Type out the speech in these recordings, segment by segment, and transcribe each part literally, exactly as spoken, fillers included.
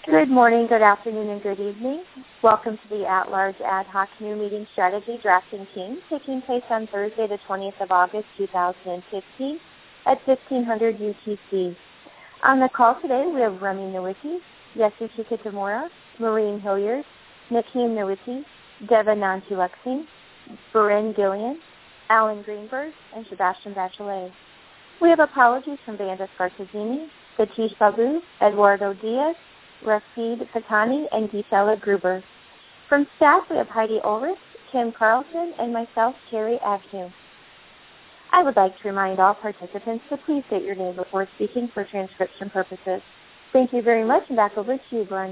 Good morning, good afternoon, and good evening. Welcome to the At-Large Ad Hoc New Meeting Strategy Drafting Team, taking place on Thursday, the twentieth of August, two thousand fifteen, at fifteen hundred U T C. On the call today, we have Remy Nowicki, Yasushi Kitamura, Maureen Hilliard, Nakeem Nowicki, Deva Nantu-Lexing, Beren Gillian, Alan Greenberg, and Sebastian Bachelet. We have apologies from Vanda Scartazzini, Satish Babu, Eduardo Diaz, Rafid Fatani, and Gisela Gruber. From staff, we have Heidi Ulrich, Kim Carlson, and myself, Terry Agnew. I would like to remind all participants to please state your name before speaking for transcription purposes. Thank you very much, and back over to you, Glenn.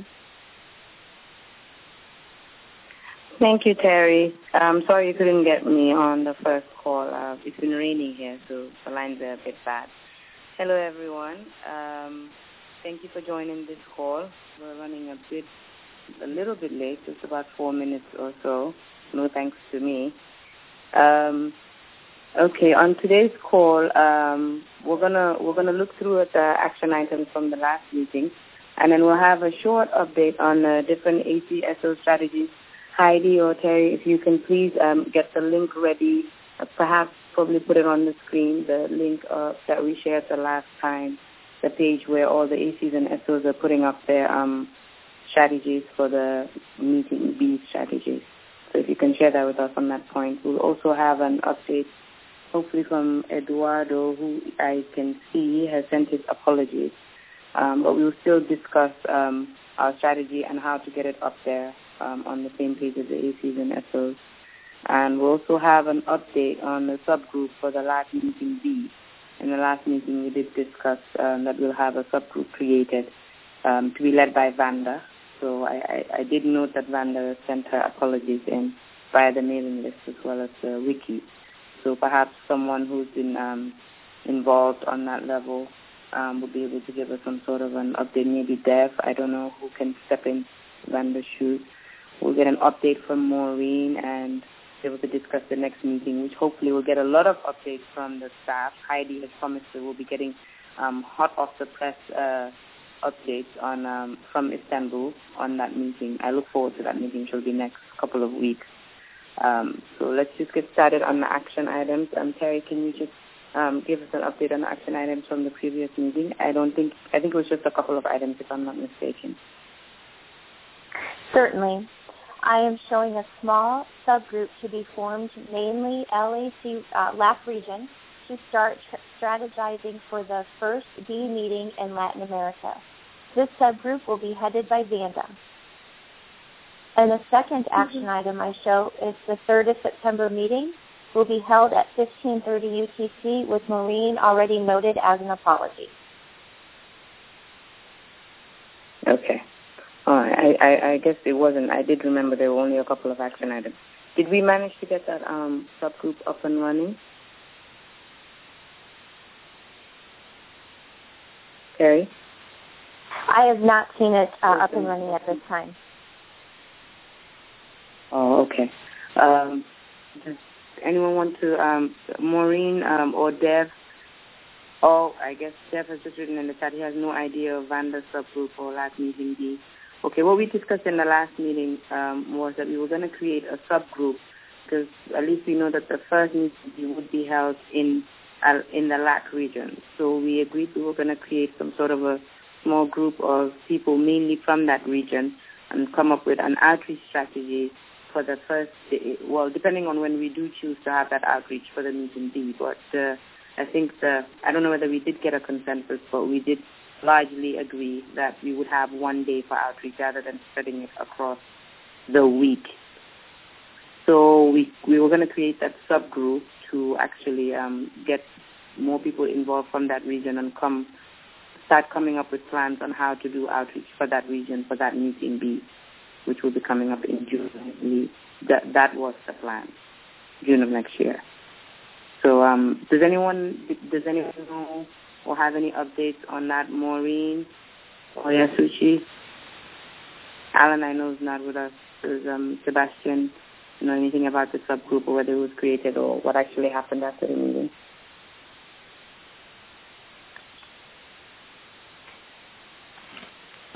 Thank you, Terry. I'm sorry you couldn't get me on the first call. Uh, it's been raining here, so the lines are a bit bad. Hello, everyone. Um, thank you for joining this call. We're running a bit, a little bit late, just about four minutes or so. No thanks to me. Um, okay, on today's call, um, we're gonna we're gonna look through at the action items from the last meeting, and then we'll have a short update on uh, different A C S O strategies. Heidi or Terry, if you can please um, get the link ready, uh, perhaps probably put it on the screen, the link uh, that we shared the last time, the page where all the A Cs and S Os are putting up their um, strategies for the meeting B strategies. So if you can share that with us on that point. We'll also have an update, hopefully from Eduardo, who I can see has sent his apologies. Um, but we will still discuss um, our strategy and how to get it up there um, on the same page as the A Cs and S Os. And we'll also have an update on the subgroup for the last meeting B. In the last meeting, we did discuss um, that we'll have a subgroup created um, to be led by Vanda. So I, I, I did note that Vanda sent her apologies in via the mailing list as well as the wiki. So perhaps someone who's been um, involved on that level um, will be able to give us some sort of an update. Maybe Dev, I don't know who can step in Vanda's shoes. We'll get an update from Maureen and be able to discuss the next meeting, which hopefully will get a lot of updates from the staff. Heidi has promised that we'll be getting um, hot off the press uh, updates on um, from Istanbul on that meeting. I look forward to that meeting, which will be next couple of weeks. Um, so let's just get started on the action items. Um, Terry, can you just um, give us an update on the action items from the previous meeting? I don't think, I think it was just a couple of items, if I'm not mistaken. Certainly. I am showing a small subgroup to be formed, mainly L A C, uh, L A C region, to start tr- strategizing for the first B meeting in Latin America. This subgroup will be headed by Vanda. And the second mm-hmm. action item I show is the third of September meeting will be held at fifteen thirty U T C with Maureen already noted as an apology. Okay. Oh, I, I, I guess it wasn't. I did remember there were only a couple of action items. Did we manage to get that um, subgroup up and running? Terry? I have not seen it uh, up and running at this time. Oh, okay. Um, does anyone want to, um, Maureen um, or Dev? Oh, I guess Dev has just written in the chat he has no idea of Vanda's subgroup or last meeting B. Okay, what we discussed in the last meeting um, was that we were going to create a subgroup because at least we know that the first meeting would be held in uh, in the L A C region. So we agreed we were going to create some sort of a small group of people mainly from that region and come up with an outreach strategy for the first day. Well, depending on when we do choose to have that outreach for the meeting B. But uh, I think the, I don't know whether we did get a consensus, but we did largely agree that we would have one day for outreach rather than spreading it across the week. So we we were going to create that subgroup to actually um, get more people involved from that region and come start coming up with plans on how to do outreach for that region for that meeting B, which will be coming up in June. That that was the plan, June of next year. So um, does anyone does anyone know or have any updates on that, Maureen or Yasushi? Alan, I know, is not with us. Does um, Sebastian know anything about the subgroup or whether it was created or what actually happened after the meeting?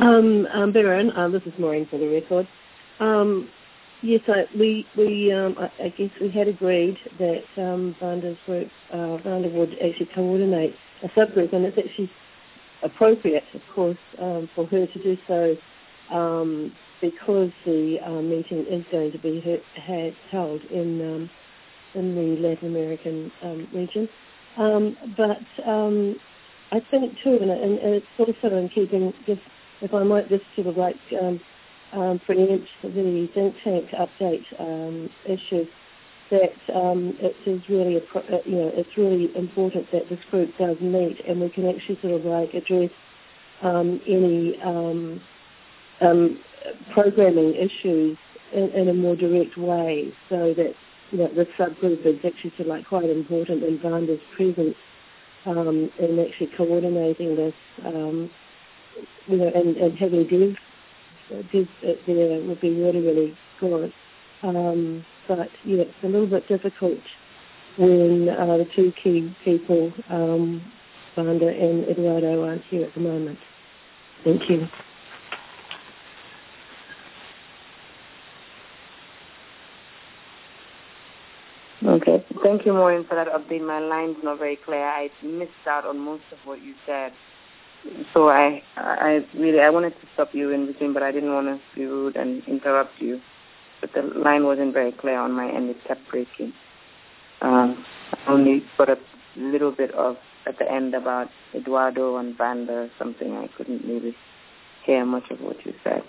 Um, um, Baron, um, this is Maureen for the record. Um, yes, I, we, we um, I, I guess we had agreed that um, Vanda's group, uh, Vanda would actually coordinate a subgroup, and it's actually appropriate, of course, um, for her to do so um, because the um, meeting is going to be he- had, held in um, in the Latin American um, region. Um, but um, I think too, and, and it's also in keeping, just if I might just sort of like um, um, preempt the think tank update um, issue, that um, it is really, a, you know, it's really important that this group does meet, and we can actually sort of like address um, any um, um, programming issues in, in a more direct way, so that you know the subgroup is actually sort of like quite important in Vanda's presence um, in actually coordinating this, um, you know, and, and having Dev, Dev there would be really, really good. Um, but yeah, it's a little bit difficult when uh, the two key people, um, Vanda and Eduardo, aren't here at the moment. Thank you. Okay. Thank you, Maureen, for that update. My line's not very clear. I missed out on most of what you said. So I I really, I wanted to stop you in between, but I didn't want to be rude and interrupt you. But the line wasn't very clear on my end. It kept breaking. Um, I only got a little bit of, at the end, about Eduardo and Vanda, something I couldn't really hear much of what you said.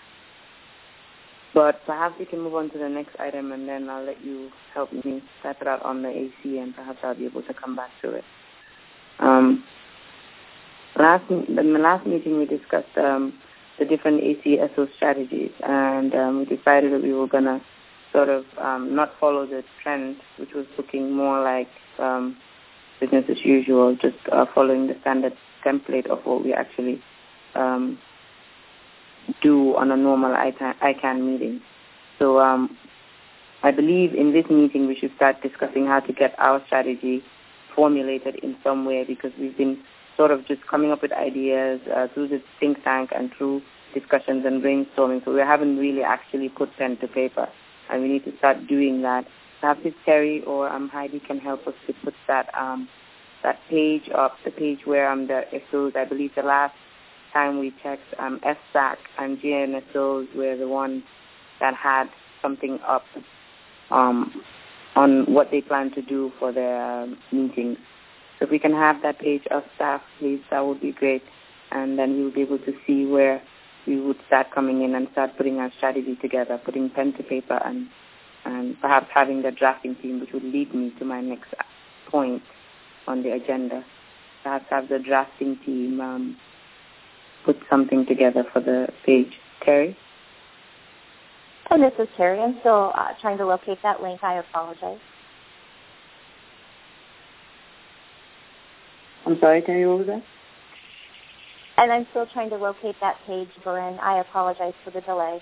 But perhaps we can move on to the next item, and then I'll let you help me type it out on the A C, and perhaps I'll be able to come back to it. Um, last in the last meeting, we discussed um, the different A C S O strategies, and um, we decided that we were going to sort of um, not follow the trend, which was looking more like um, business as usual, just uh, following the standard template of what we actually um, do on a normal I CANN meeting. So um, I believe in this meeting we should start discussing how to get our strategy formulated in some way, because we've been sort of just coming up with ideas uh, through the think tank and through discussions and brainstorming. So we haven't really actually put pen to paper, and we need to start doing that. Perhaps if Terry or um, Heidi can help us to put that um, that page up, the page where um, the S Os, I believe the last time we checked, um, F S A C and G N S Os were the ones that had something up um, on what they plan to do for their um, meetings. So if we can have that page of staff, please, that would be great. And then we'll be able to see where we would start coming in and start putting our strategy together, putting pen to paper, and, and perhaps having the drafting team, which would lead me to my next point on the agenda. Perhaps have the drafting team um, put something together for the page. Terry? And this is Terry. I'm still uh, trying to locate that link. I apologize. I'm sorry, Terry, what was that? And I'm still trying to locate that page, Barin. I apologize for the delay.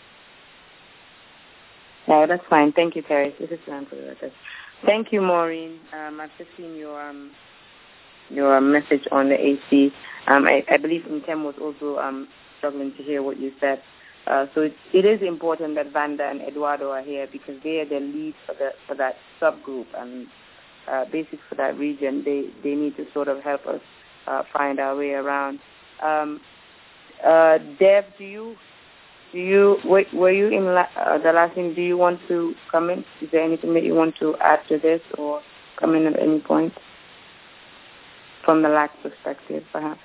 No, that's fine. Thank you, Terry. This is Lan for the record. Thank you, Maureen. Um, I've just seen your um, your message on the A C. Um, I, I believe Ntem was also um, struggling to hear what you said. Uh, so it, it is important that Vanda and Eduardo are here, because they are the lead for the for that subgroup and uh, basic for that region. They they need to sort of help us uh, find our way around. Um, uh, Dev, do you do you were, were you in la- uh, the last thing? Do you want to come in? Is there anything that you want to add to this, or come in at any point from the L A C perspective, perhaps?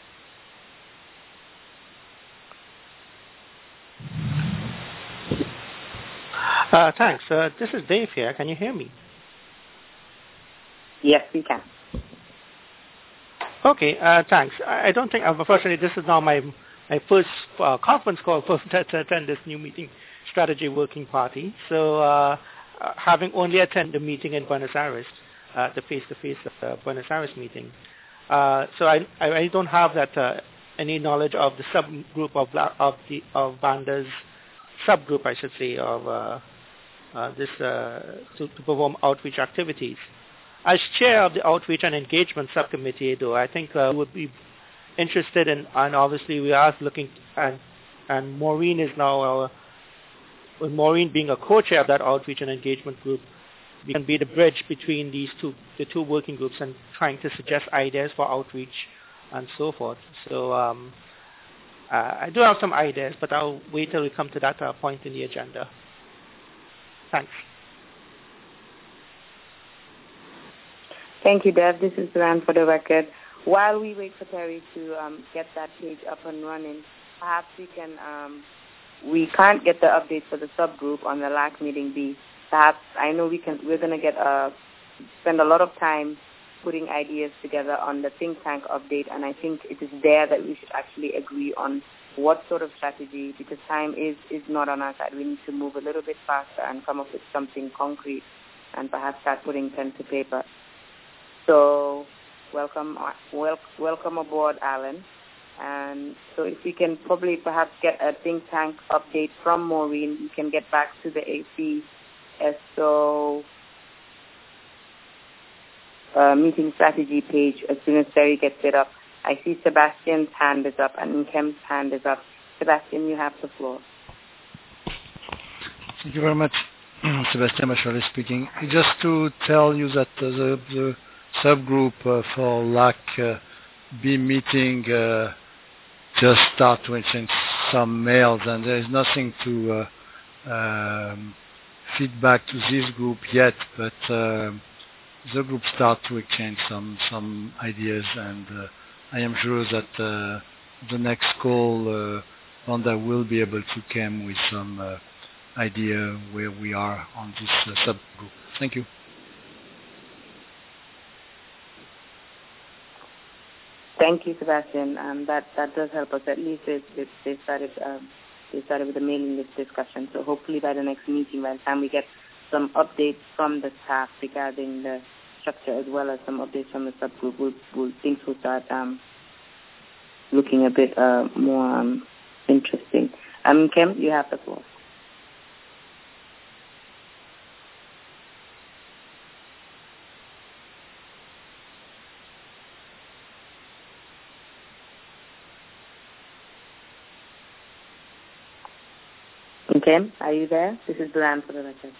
Uh, thanks. Uh, this is Dave here. Can you hear me? Yes, we can. Okay, uh, thanks. I, I don't think, uh, unfortunately, this is now my my first uh, conference call for to attend this new meeting strategy working party. So uh, uh, having only attended the meeting in Buenos Aires, uh, the face-to-face uh, Buenos Aires meeting, uh, so I, I I don't have that uh, any knowledge of the subgroup of of the of Vanda's subgroup, I should say, of uh, uh, this uh, to, to perform outreach activities. As chair of the Outreach and Engagement Subcommittee, though, I think uh, would be interested in, and obviously we are looking at and Maureen is now our, with Maureen being a co-chair of that outreach and engagement group, we can be the bridge between these two, the two working groups, and trying to suggest ideas for outreach and so forth. So um, uh, I do have some ideas, but I'll wait till we come to that uh, point in the agenda. Thanks. Thank you, Dev. This is Duran for the record. While we wait for Terry to um, get that page up and running, perhaps we can, um, we can't get the updates for the subgroup on the L A C meeting B. Perhaps, I know we can, we're going to get, uh, spend a lot of time putting ideas together on the think tank update, and I think it is there that we should actually agree on what sort of strategy, because time is, is not on our side. We need to move a little bit faster and come up with something concrete and perhaps start putting pen to paper. So welcome, wel- welcome aboard, Alan. And so if we can probably perhaps get a think tank update from Maureen, we can get back to the A C S O uh, meeting strategy page as soon as Terry gets it up. I see Sebastian's hand is up and Nkem's hand is up. Sebastian, you have the floor. Thank you very much. Sebastian Machale speaking. Just to tell you that uh, the, the subgroup uh, for L A C uh, B meeting uh, just start to exchange some mails, and there is nothing to uh, um, feedback to this group yet, but uh, the group start to exchange some some ideas, and uh, I am sure that uh, the next call, uh, Wanda will be able to come with some uh, idea where we are on this uh, subgroup. Thank you. Thank you, Sebastian. Um, that that does help us. At least it, it, they started um, they started with the mailing list discussion. So hopefully by the next meeting, by the time we get some updates from the staff regarding the structure as well as some updates from the subgroup, we'll, we'll, things will start um, looking a bit uh, more um, interesting. Um, Kim, you have the floor. Kim, are you there? This is Duran for the record.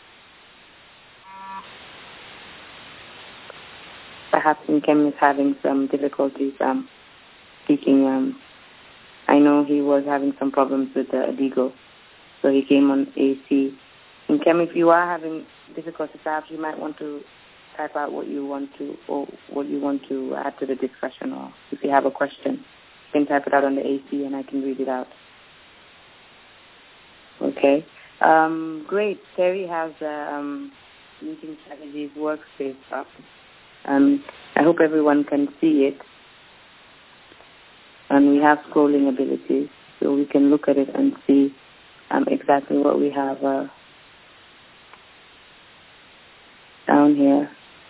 Perhaps Kim is having some difficulties um, speaking. Um, I know he was having some problems with the Adigo, so he came on A C. And Kim, if you are having difficulties, perhaps you might want to type out what you want to, or what you want to add to the discussion, or if you have a question, you can type it out on the A C and I can read it out. Okay. Um, great. Terry has a um, meeting strategies workspace up. Um, I hope everyone can see it. And we have scrolling abilities, so we can look at it and see um, exactly what we have uh, down here.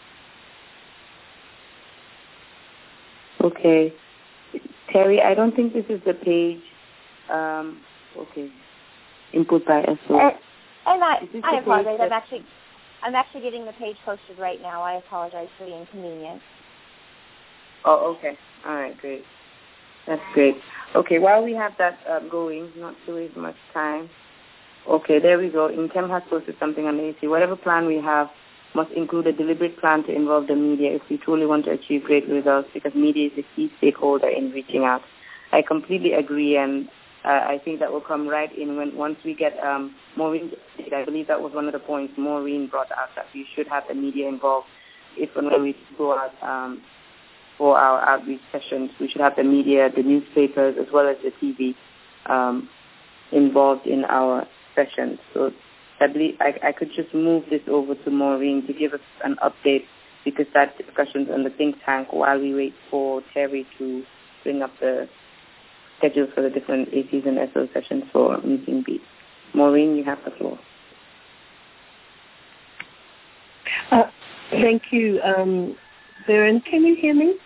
Okay. Terry, I don't think this is the page. Um, okay. Input by S O. And, and I, I apologize. I'm actually, I'm actually getting the page posted right now. I apologize for the inconvenience. Oh, okay. All right, great. That's great. Okay, while we have that uh, going, not to waste much time. Okay, there we go. Inkem has posted something on the A C. Whatever plan we have must include a deliberate plan to involve the media if we truly want to achieve great results, because media is a key stakeholder in reaching out. I completely agree, and Uh, I think that will come right in when once we get um, Maureen. I believe that was one of the points Maureen brought out, that we should have the media involved. If and when we go out um, for our outreach sessions, we should have the media, the newspapers, as well as the T V um, involved in our sessions. So I believe I, I could just move this over to Maureen to give us an update, because that discussions on the think tank while we wait for Terry to bring up the schedule for the different A Cs and S O sessions for meeting B. Maureen, you have the floor. Uh, thank you. Um, Baron, can you hear me?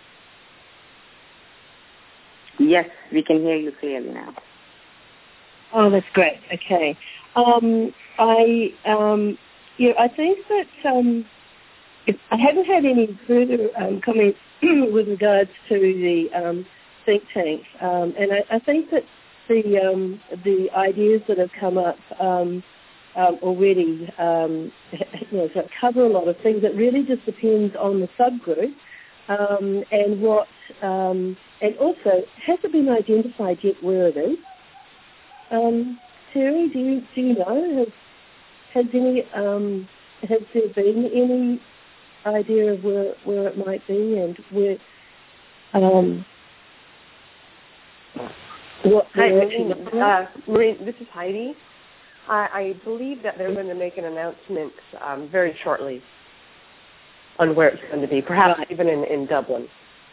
Yes, we can hear you clearly now. Oh, that's great. Okay. Um, I, um, yeah, I think that um, if I haven't had any further um, comments with regards to the um, think tanks, um, and I, I think that the um, the ideas that have come up um, um, already, um, you know, that cover a lot of things. It really just depends on the subgroup um, and what, um, and also has it been identified yet where it is? Um, Terry, do you do you know has has any um, has there been any idea of where where it might be and where um, what Hi, Maureen, uh, Maureen, this is Heidi. I, I believe that they're going to make an announcement um, very shortly on where it's going to be, perhaps right. even in, in Dublin.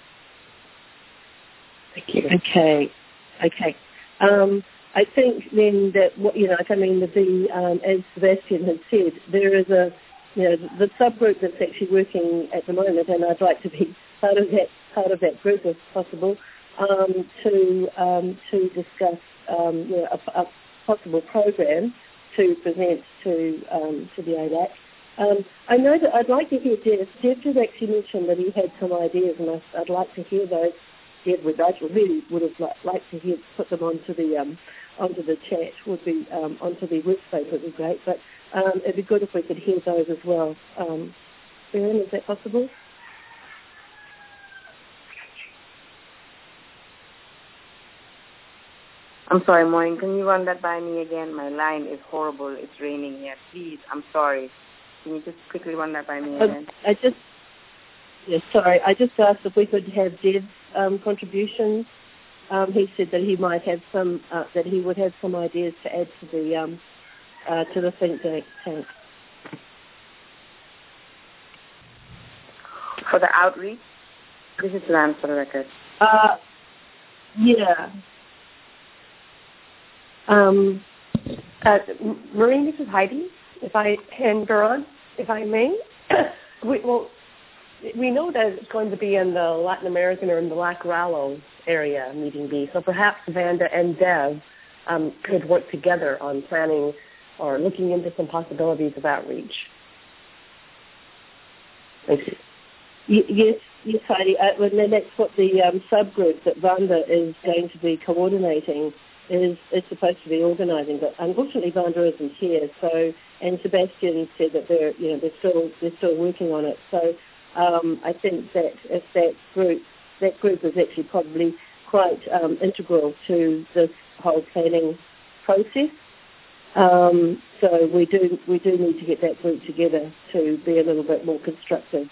Thank you. Okay, okay. Um, I think then that what you know, I mean, the, the um, as Sebastian has said, there is a you know the subgroup that's actually working at the moment, and I'd like to be part of that part of that group if possible, um, to um, to discuss um, you know, a, a possible program to present to um, to the A D A C. Um, I know that I'd like to hear Jeff. Jeff did actually mention that he had some ideas, and I, I'd like to hear those. Jeff would I really would have liked like to hear put them onto the um, onto the chat. Would be um, onto the website would be great. But um, it'd be good if we could hear those as well. Um, Erin, is that possible? I'm sorry, Maureen, can you run that by me again? My line is horrible. It's raining here. Please, I'm sorry. Can you just quickly run that by me again? I, I just, yeah, sorry, I just asked if we could have Dev's um, contributions. Um, he said that he might have some, uh, that he would have some ideas to add to the um, uh, to the think tank. For the outreach? This is Lan for the record. Uh, yeah. Um, uh, Maureen, this is Heidi. If I and Garan, if I may, we, well, we know that it's going to be in the Latin American or in the Lac Rallo area, meeting B. So perhaps Vanda and Dev um, could work together on planning or looking into some possibilities of outreach. Thank you. Y- yes, yes, Heidi. Uh, and that's what the um, subgroup that Vanda is going to be coordinating is, is supposed to be organising, but unfortunately Vanda isn't here. So, and Sebastian said that they're, you know, they're still they're still working on it. So, um, I think that if that group that group is actually probably quite um, integral to this whole planning process. Um, so we do we do need to get that group together to be a little bit more constructive.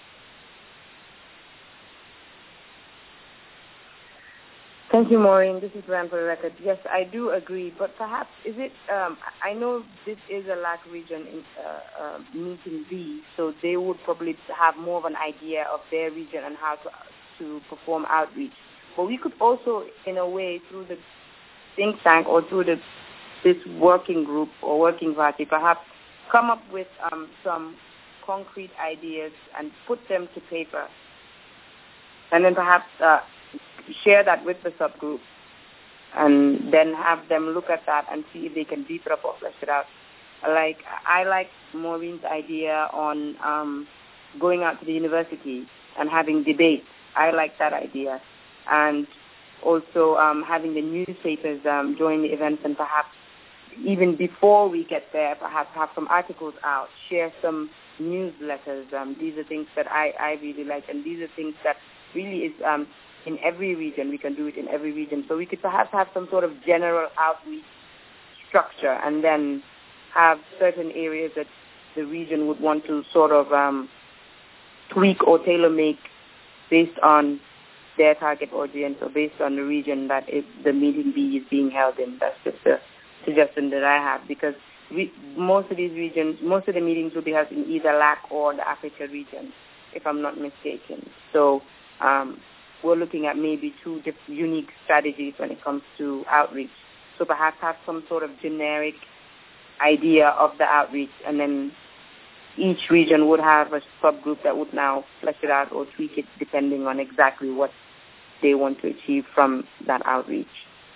Thank you, Maureen. This is Ram for the record. Yes, I do agree, but perhaps is it, um, I know this is a L A C region in, uh, uh, meeting B, so they would probably have more of an idea of their region and how to to perform outreach. But we could also, in a way, through the think tank or through the this working group or working party, perhaps come up with um, some concrete ideas and put them to paper, and then perhaps uh, share that with the subgroup, and then have them look at that and see if they can beef it up or flesh it out. Like, I like Maureen's idea on um, going out to the university and having debates. I like that idea. And also um, having the newspapers um, join the events, and perhaps even before we get there, perhaps have some articles out, share some newsletters. Um, these are things that I, I really like, and these are things that really is um, in every region. We can do it in every region. So we could perhaps have some sort of general outreach structure, and then have certain areas that the region would want to sort of um, tweak or tailor-make based on their target audience or based on the region that it, the meeting B is being held in. That's just a suggestion that I have, because we, most of these regions, most of the meetings will be held in either L A C or the Africa region, if I'm not mistaken. So um, we're looking at maybe two diff- unique strategies when it comes to outreach. So perhaps have some sort of generic idea of the outreach, and then each region would have a subgroup that would now flesh it out or tweak it depending on exactly what they want to achieve from that outreach.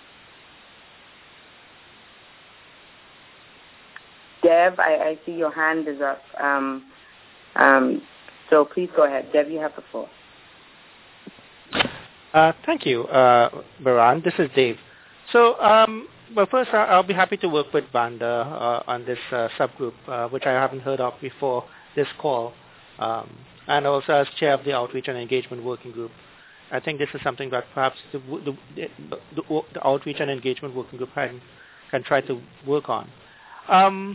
Deb, I, I see your hand is up. Um, um, so please go ahead. Deb, you have the floor. Uh, thank you, uh, Baran. This is Dave. So, um, well, first, I- I'll be happy to work with Vanda uh, on this uh, subgroup, uh, which I haven't heard of before this call, um, and also as chair of the Outreach and Engagement Working Group. I think this is something that perhaps the, the, the, the Outreach and Engagement Working Group can, can try to work on. Um,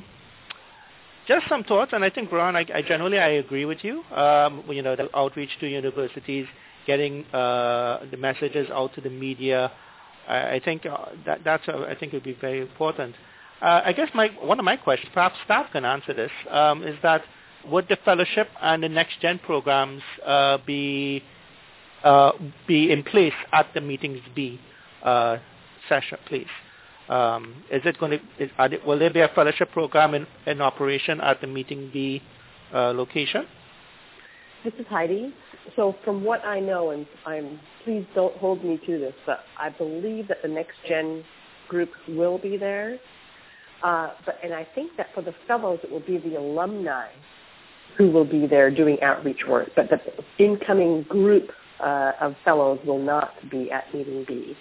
just some thoughts, and I think, Ron, I, I generally I agree with you. Um, you know, the outreach to universities, getting uh, the messages out to the media. I, I think uh, that that's uh, I think it would be very important. Uh, I guess my one of my questions, perhaps staff can answer this, um, is that would the fellowship and the next gen programs uh, be uh, be in place at the meetings B uh, session, please? Um, is it going to? Is, are they, will there be a fellowship program in, in operation at the meeting B uh, location? This is Heidi. So from what I know, and I'm please don't hold me to this, but I believe that the next gen group will be there. Uh, but and I think that for the fellows, it will be the alumni who will be there doing outreach work. But the incoming group uh, of fellows will not be at meeting B.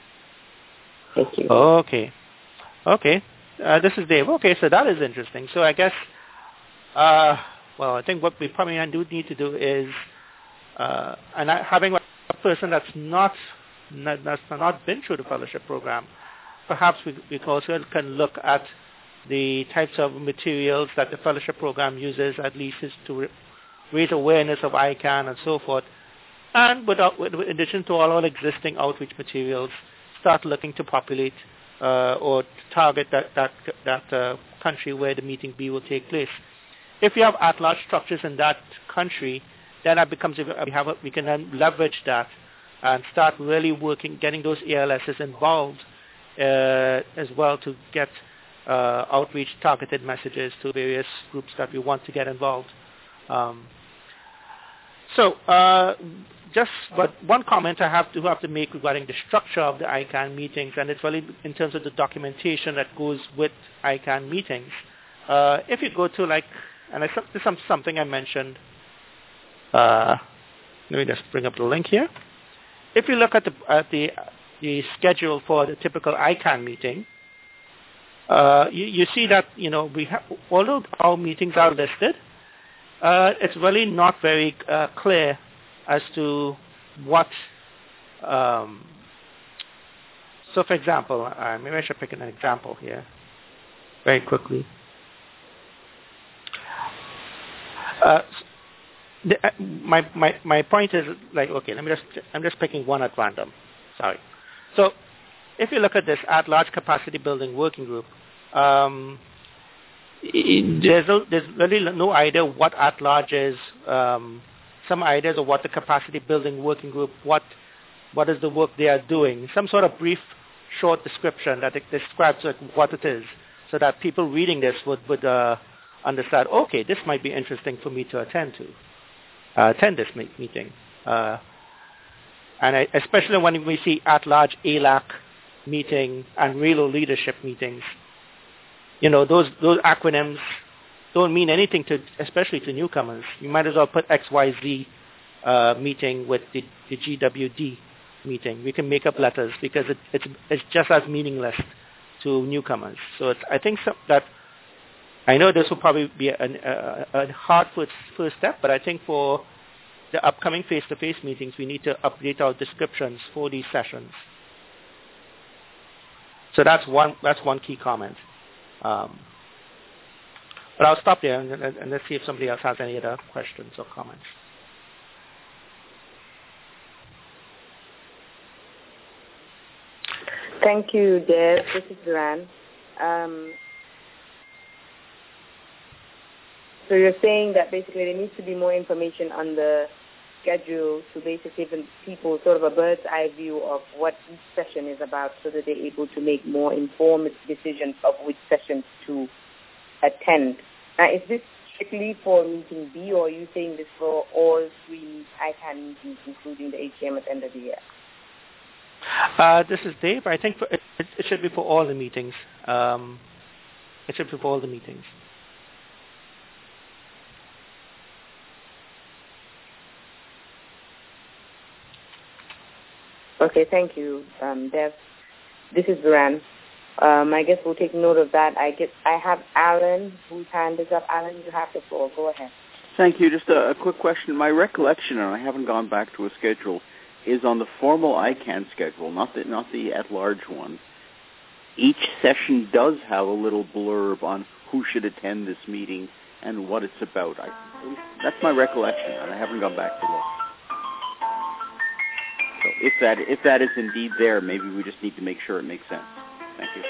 Thank you. Okay. Okay, uh, this is Dave. Okay, so that is interesting. So I guess, uh, well, I think what we probably do need to do is, uh, and I, having a person that's not, not that's not been through the fellowship program, perhaps we, we also can look at the types of materials that the fellowship program uses, at least is to re- raise awareness of I CANN and so forth, and without, with, in addition to all our existing outreach materials, start looking to populate Uh, or target that that that uh, country where the meeting B will take place. If you have at-large structures in that country, then that becomes we have a, we can then leverage that and start really working, getting those A L Ss involved uh, as well to get uh, outreach targeted messages to various groups that we want to get involved. Um, so. Uh, Just but one comment I have to have to make regarding the structure of the I CANN meetings, and it's really in terms of the documentation that goes with I CANN meetings. Uh, if you go to like, and I, this is something I mentioned. Uh, let me just bring up the link here. If you look at the at the the schedule for the typical I CANN meeting, uh, you, you see that you know we have although our meetings are listed, uh, it's really not very uh, clear as to what, um, so for example, uh, maybe I should pick an example here very quickly. Uh, the, uh, my, my, my point is like, okay, let me just, I'm just picking one at random, sorry. So if you look at this at-large capacity building working group, um, it, there's, no, there's really no idea what at-large is, um, some ideas of what the capacity building working group, what what is the work they are doing, some sort of brief, short description that it describes like what it is, so that people reading this would, would uh, understand, okay, this might be interesting for me to attend to, uh, attend this meeting. Uh, and I, especially when we see at-large A L A C meeting and R E L O leadership meetings, you know, those those acronyms don't mean anything to, especially to newcomers. You might as well put X Y Z uh, meeting with the, the G W D meeting. We can make up letters because it, it's it's just as meaningless to newcomers. So it's, I think some, that I know this will probably be a, a, a hard first, first step, but I think for the upcoming face-to-face meetings, we need to update our descriptions for these sessions. So that's one that's one key comment. Um, But I'll stop there and, and, and let's see if somebody else has any other questions or comments. Thank you, Deb. This is Duran. Um, so you're saying that basically there needs to be more information on the schedule to basically give people sort of a bird's eye view of what each session is about so that they're able to make more informed decisions of which sessions to attend. Now, is this strictly for meeting B, or are you saying this for all three I CANN meetings, including the H C M at the end of the year? Uh, this is Dave. I think for, it, it should be for all the meetings. Um, it should be for all the meetings. Okay, thank you, um, Dev. this is Duran. Um, I guess we'll take note of that. I get. I have Alan, whose hand is up. Alan, you have the floor. Go ahead. Thank you. Just a, a quick question. My recollection, and I haven't gone back to a schedule, is on the formal I CANN schedule, not the not the at-large one. Each session does have a little blurb on who should attend this meeting and what it's about. I, that's my recollection, and I haven't gone back to look. So if that if that is indeed there, maybe we just need to make sure it makes sense. Thank you.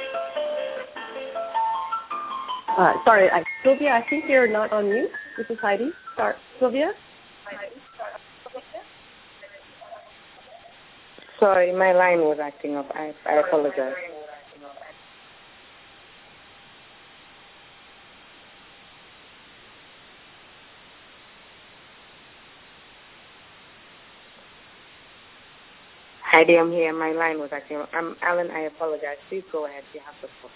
Uh, sorry, I, Sylvia, I think you're not on mute. This is Heidi. Start, Sylvia? Sorry, my line was acting up. I, I apologize. Heidi, I'm here. My line was acting up. I'm Alan. I apologize. Please go ahead. You have the floor.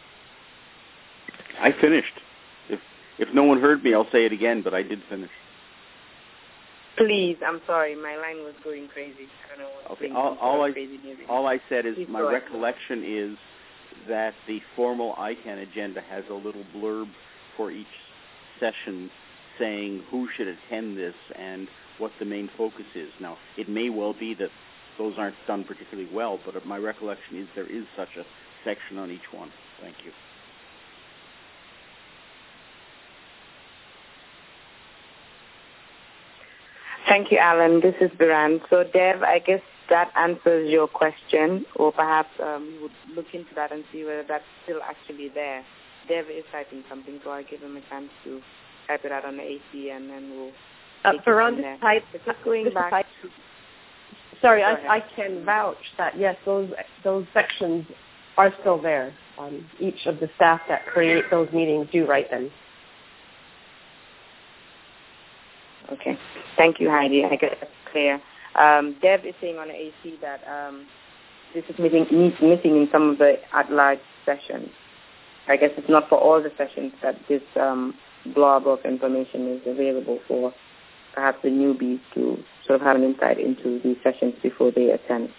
I finished. If if no one heard me, I'll say it again, but I did finish. Please, I'm sorry. My line was going crazy. I don't know what. Okay. All, all I crazy music. all I said is Please my recollection is that the formal I CANN agenda has a little blurb for each session saying who should attend this and what the main focus is. Now, it may well be that those aren't done particularly well, but my recollection is there is such a section on each one. Thank you. Thank you, Alan. This is Biran. So, Dev, I guess that answers your question, or perhaps um, you would look into that and see whether that's still actually there. Dev is typing something, so I'll give him a chance to type it out on the A C, and then we'll uh, take Biran, it from there. type, just going this back type, to... Sorry, I, I can vouch that, yes, those those sections are still there. Um, each of the staff that create those meetings do write them. Okay. Thank you, Heidi. I guess that's clear. Um, Deb is saying on the A C that um, this is missing, missing in some of the at-large sessions. I guess it's not for all the sessions that this um, blob of information is available for perhaps the newbies to sort of have an insight into these sessions before they attend.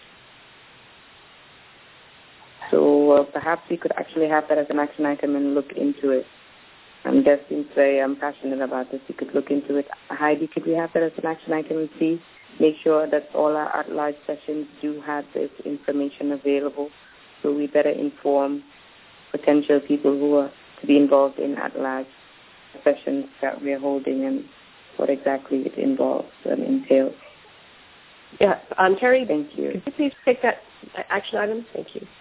So uh, perhaps we could actually have that as an action item and look into it. Um, Deb seems very um, passionate about this. We could look into it. Heidi, could we have that as an action item and see, make sure that all our at-large sessions do have this information available so we better inform potential people who are to be involved in at-large sessions that we are holding and what exactly it involves and entails. Yeah, um, Terry, thank you. Could you please take that action item? Thank you.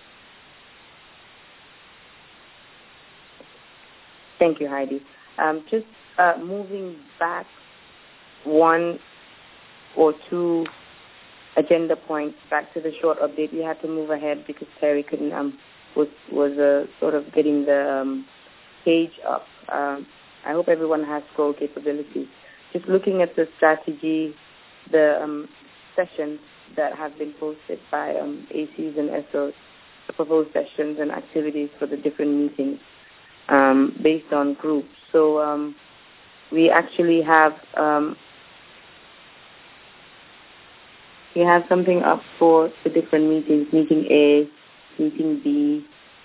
Thank you, Heidi. Um, just uh, moving back one or two agenda points back to the short update. We had to move ahead because Terry couldn't um, was was uh, sort of getting the um, page up. Um, I hope everyone has scroll capabilities. Just looking at the strategy, the um, sessions that have been posted by um, A Cs and S Os, the proposed sessions and activities for the different meetings um, based on groups. So um, we actually have um, we have something up for the different meetings: meeting A, meeting B,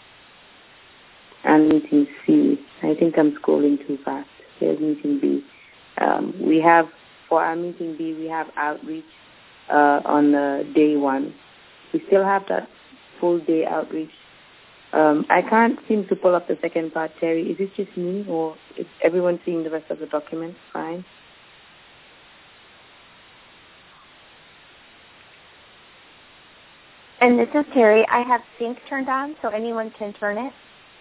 and meeting C. I think I'm scrolling too fast. Here's meeting B. Um, we have, for our meeting B, we have outreach uh, on the day one. We still have that full day outreach. Um, I can't seem to pull up the second part, Terry. Is it just me, or is everyone seeing the rest of the document fine? And this is Terry. I have sync turned on, so anyone can turn it.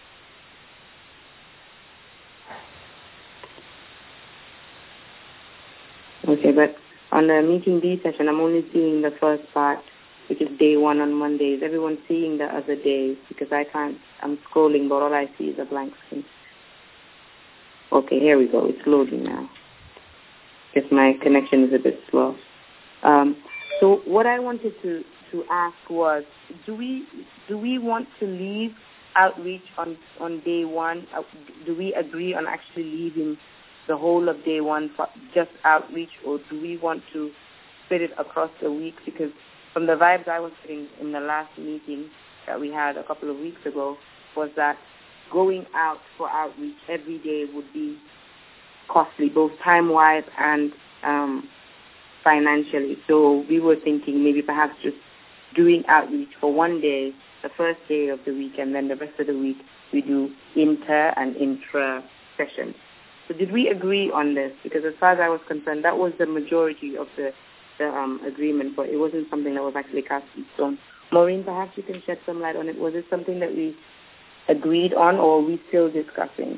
Okay, but on the meeting B session, I'm only seeing the first part, which is day one on Mondays. Everyone's seeing the other days because I can't, I'm scrolling, but all I see is a blank screen. Okay, here we go. It's loading now. Guess my connection is a bit slow. Um, so what I wanted to, to ask was, do we do we want to leave outreach on, on day one? Uh, do we agree on actually leaving the whole of day one for just outreach, or do we want to split it across the week? Because from the vibes I was getting in the last meeting, that we had a couple of weeks ago was that going out for outreach every day would be costly, both time-wise and um, financially. So we were thinking maybe perhaps just doing outreach for one day, the first day of the week, and then the rest of the week we do inter and intra sessions. So did we agree on this? Because as far as I was concerned, that was the majority of the, the um, agreement, but it wasn't something that was actually cast in stone. Maureen, perhaps you can shed some light on it. Was it something that we agreed on, or are we still discussing?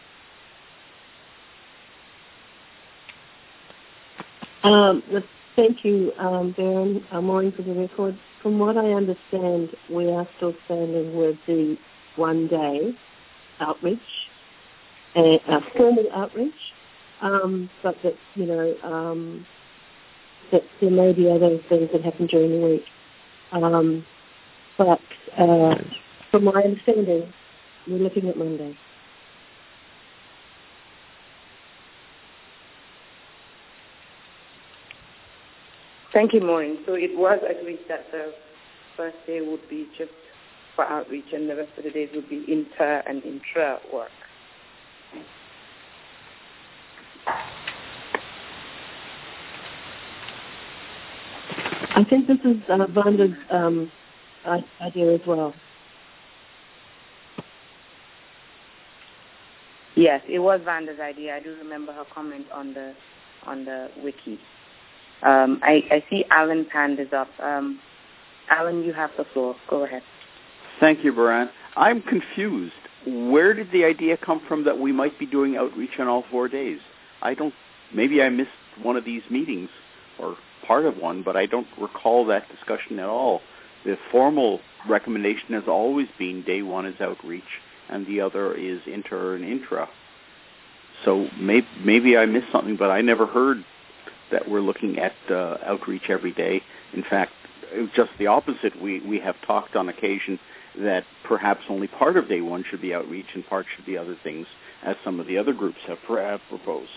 Um, thank you, um, Baron, uh, Maureen, for the record. From what I understand, we are still standing with the one-day outreach, a, a formal outreach, um, but that, you know, um, that there may be other things that happen during the week. Um, but uh, from my understanding, we're looking at Monday. Thank you, Maureen. So it was agreed that the first day would be just for outreach and the rest of the days would be inter and intra work. I think this is uh, Vanda's um, idea as well. Yes, it was Vanda's idea. I do remember her comment on the on the wiki. Um, I, I see Alan's hand is up. Um, Alan, you have the floor. Go ahead. Thank you, Baran. I'm confused. Where did the idea come from that we might be doing outreach on all four days? I don't. Maybe I missed one of these meetings or part of one, but I don't recall that discussion at all. The formal recommendation has always been day one is outreach and the other is inter and intra. So maybe, maybe I missed something, but I never heard that we're looking at uh, outreach every day. In fact, just the opposite. We, we have talked on occasion that perhaps only part of day one should be outreach and part should be other things, as some of the other groups have, have proposed.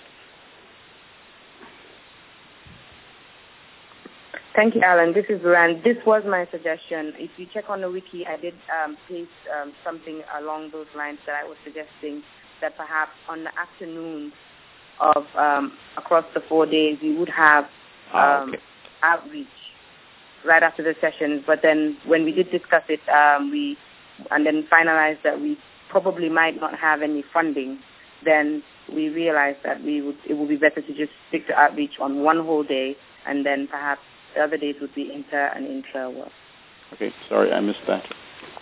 Thank you, Alan. This is Baran. This was my suggestion. If you check on the wiki, I did um, paste um, something along those lines that I was suggesting that perhaps on the afternoon of um, across the four days, we would have um, oh, okay. outreach right after the sessions. But then when we did discuss it, um, we and then finalized that we probably might not have any funding. Then we realized that we would it would be better to just stick to outreach on one whole day, and then perhaps the other days would be inter and intra work. Okay, sorry, I missed that.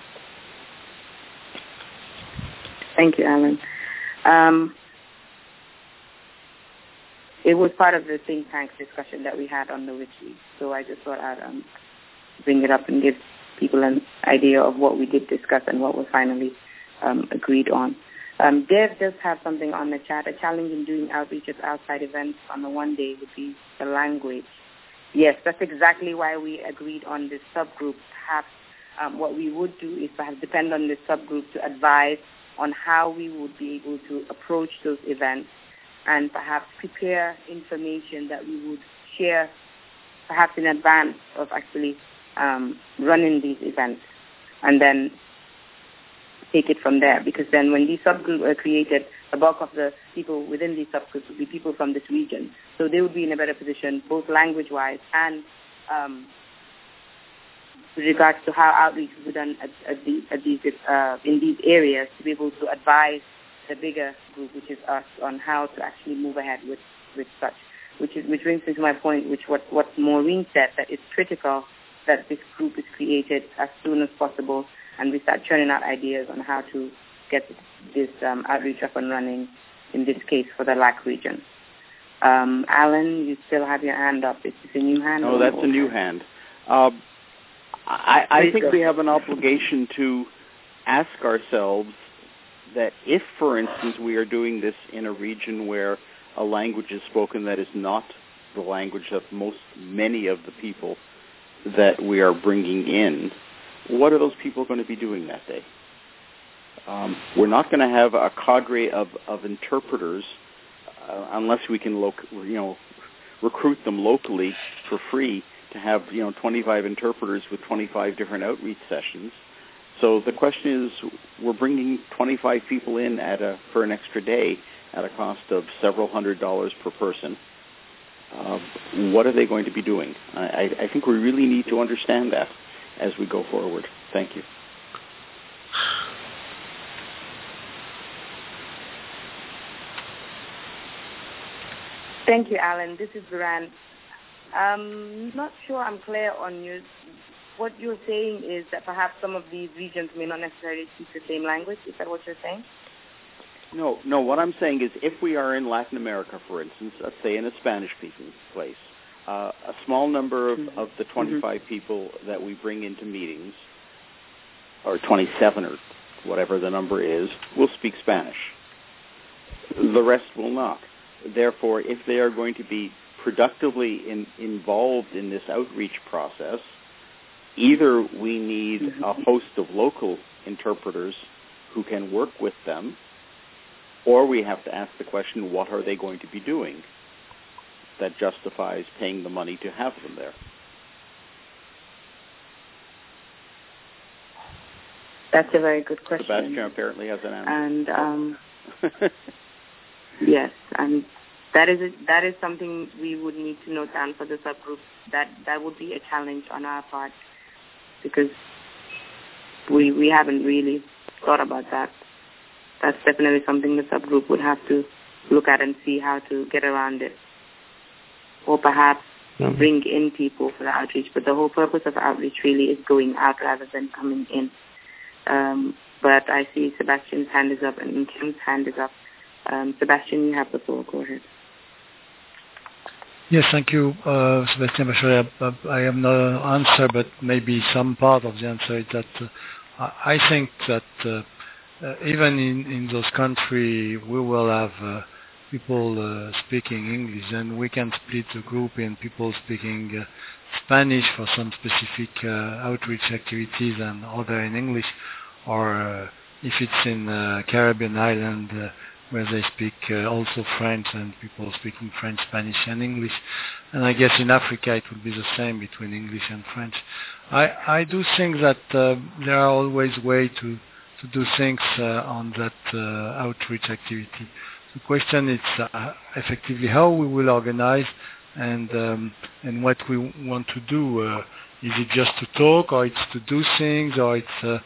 Thank you, Alan. Um, it was part of the think tank discussion that we had on the wiki, so I just thought I'd um, bring it up and give people an idea of what we did discuss and what was finally um, agreed on. Um, Dev does have something on the chat. A challenge in doing outreach at outside events on the one day would be the language. Yes, that's exactly why we agreed on this subgroup. Perhaps um, what we would do is perhaps depend on this subgroup to advise on how we would be able to approach those events and perhaps prepare information that we would share perhaps in advance of actually um, running these events, and then take it from there. Because then when these subgroups are created, the bulk of the people within these subgroups would be people from this region. So they would be in a better position, both language-wise and um, with regards to how outreach will be done at, at, the, at these, uh, in these areas, to be able to advise the bigger group, which is us, on how to actually move ahead with, with such. Which, is, which brings me to my point, which what, what Maureen said, that it's critical that this group is created as soon as possible and we start churning out ideas on how to get this um, outreach up and running, in this case for the L A C region. Um, Alan, you still have your hand up. Is this a new hand? No, that's a new hand. Uh, I, I think we have an obligation to ask ourselves that if, for instance, we are doing this in a region where a language is spoken that is not the language of most, many of the people that we are bringing in, what are those people going to be doing that day? Um, we're not going to have a cadre of, of interpreters uh, unless we can, loc- you know, recruit them locally for free to have, you know, twenty-five interpreters with twenty-five different outreach sessions. So the question is, we're bringing twenty-five people in at a, for an extra day at a cost of several hundred dollars per person. Uh, what are they going to be doing? I, I think we really need to understand that as we go forward. Thank you. Thank you, Alan. This is Duran. I'm not sure I'm clear on you. What you're saying is that perhaps some of these regions may not necessarily speak the same language. Is that what you're saying? No, no. What I'm saying is, if we are in Latin America, for instance, let's say in a Spanish-speaking place, uh, a small number of, mm-hmm. of the twenty-five mm-hmm. people that we bring into meetings, or twenty-seven or whatever the number is, will speak Spanish. The rest will not. Therefore, if they are going to be productively in, involved in this outreach process, either we need mm-hmm. a host of local interpreters who can work with them, or we have to ask the question, what are they going to be doing that justifies paying the money to have them there? That's a very good question. Sebastian apparently has an answer. And um, yes, and that is a, that is something we would need to note down for the subgroup. That that would be a challenge on our part, because we we haven't really thought about that. That's definitely something the subgroup would have to look at and see how to get around it. Or perhaps mm-hmm. bring in people for the outreach. But the whole purpose of outreach really is going out rather than coming in. Um, but I see Sebastian's hand is up and Kim's hand is up. Um, Sebastian, you have the floor. Go ahead. Yes, thank you, uh, Sebastian. Actually, I, I have no answer, but maybe some part of the answer is that uh, I think that uh, Uh, even in, in those countries, we will have uh, people uh, speaking English, and we can split the group in people speaking uh, Spanish for some specific uh, outreach activities and other in English, or uh, if it's in uh, Caribbean island uh, where they speak uh, also French and people speaking French, Spanish, and English. And I guess in Africa it will be the same between English and French. I, I do think that uh, there are always ways to to do things uh, on that uh, outreach activity. The question is uh, effectively how we will organize and um, and what we want to do. Uh, is it just to talk, or it's to do things, or it's uh,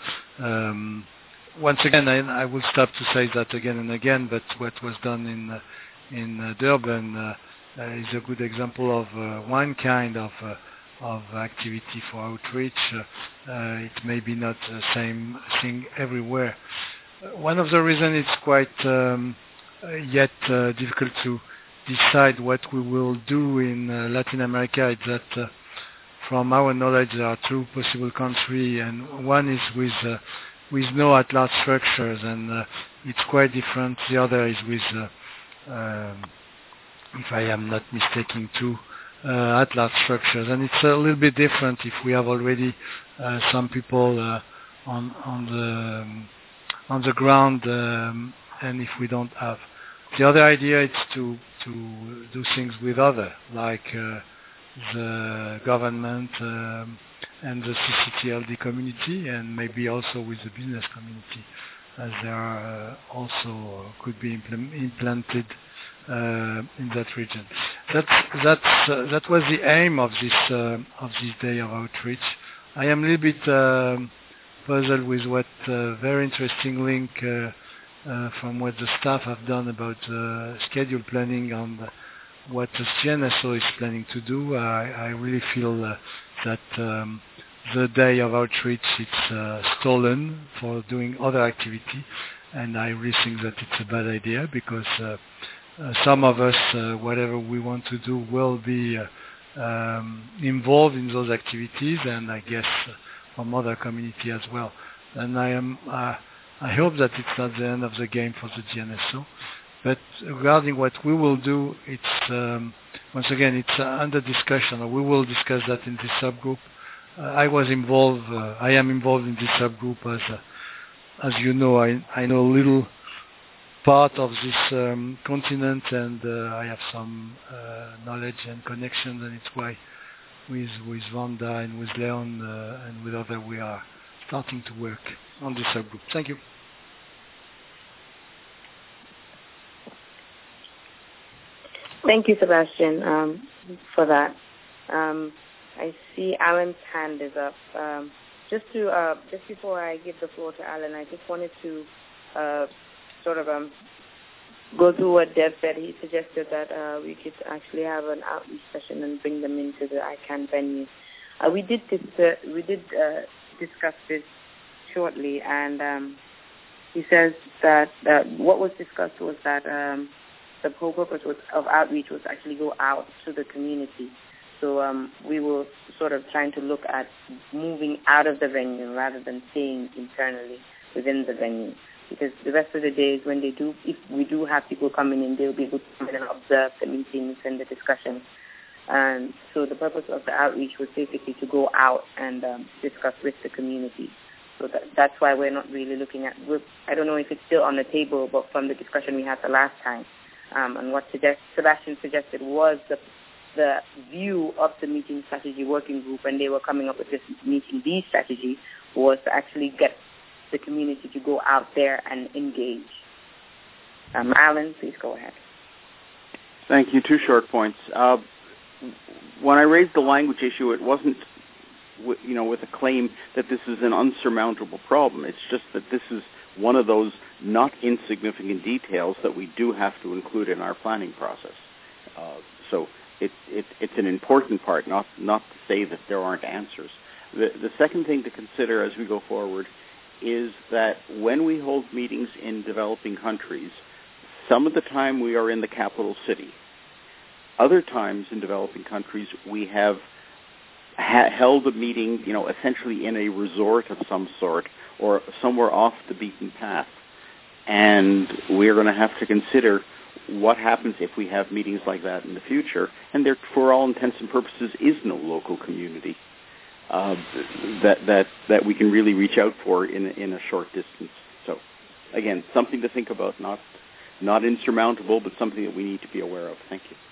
um, once again I, I will stop to say that again and again. But what was done in uh, in uh, Durban uh, uh, is a good example of uh, one kind of uh, of activity for outreach. Uh, uh, it may be not the same thing everywhere. Uh, one of the reasons it's quite um, uh, yet uh, difficult to decide what we will do in uh, Latin America is that uh, from our knowledge there are two possible countries, and one is with uh, with no at-large structures, and uh, it's quite different. The other is with, uh, um, if I am not mistaken, two Uh, at-large structures, and it's a little bit different if we have already uh, some people uh, on on the um, on the ground, um, and if we don't have. The other idea is to to do things with other, like uh, the government um, and the C C T L D community, and maybe also with the business community, as there are uh, also could be implement, implanted Uh, in that region. That's, that's, uh, that was the aim of this uh, of this day of outreach. I am a little bit uh, puzzled with what uh, very interesting link uh, uh, from what the staff have done about uh, schedule planning on the, what the C N S O is planning to do. I, I really feel uh, that um, the day of outreach is uh, stolen for doing other activity, and I really think that it's a bad idea, because uh, Uh, some of us, uh, whatever we want to do, will be uh, um, involved in those activities, and I guess uh, from other community as well. And I am, uh, I hope that it's not the end of the game for the G N S O. But regarding what we will do, it's um, once again it's uh, under discussion. Or we will discuss that in this subgroup. Uh, I was involved. Uh, I am involved in this subgroup as, uh, as you know, I I know little part of this um, continent, and uh, I have some uh, knowledge and connections, and it's why with with Wanda and with Leon uh, and with other we are starting to work on this subgroup. Thank you. Thank you, Sebastian, um, for that. Um, I see Alan's hand is up. Um, just to uh, just before I give the floor to Alan, I just wanted to uh, sort of um, go through what Deb said. He suggested that uh, we could actually have an outreach session and bring them into the I CANN venue. Uh, we did this, uh, we did uh, discuss this shortly, and um, he says that uh, what was discussed was that um, the whole purpose was, of outreach was actually go out to the community. So um, we were sort of trying to look at moving out of the venue rather than staying internally within the venue. Because the rest of the days when they do, if we do have people coming in, they'll be able to come in and observe the meetings and the discussions. And so the purpose of the outreach was basically to go out and um, discuss with the community. So that, that's why we're not really looking at, I don't know if it's still on the table, but from the discussion we had the last time, um, and what suggest, Sebastian suggested was the the view of the meeting strategy working group, and they were coming up with this meeting B strategy, was to actually get the community to go out there and engage. Um, Alan, please go ahead. Thank you. Two short points. Uh, when I raised the language issue, it wasn't, w- you know, with a claim that this is an unsurmountable problem. It's just that this is one of those not insignificant details that we do have to include in our planning process. Uh, so it, it, it's an important part, not not to say that there aren't answers. The, the second thing to consider as we go forward is that when we hold meetings in developing countries, some of the time we are in the capital city. Other times in developing countries, we have ha- held a meeting, you know, essentially in a resort of some sort or somewhere off the beaten path. And we're going to have to consider what happens if we have meetings like that in the future. And there, for all intents and purposes, is no local community uh, that that that we can really reach out for in in a short distance. So, again, something to think about, not not insurmountable, but something that we need to be aware of. Thank you.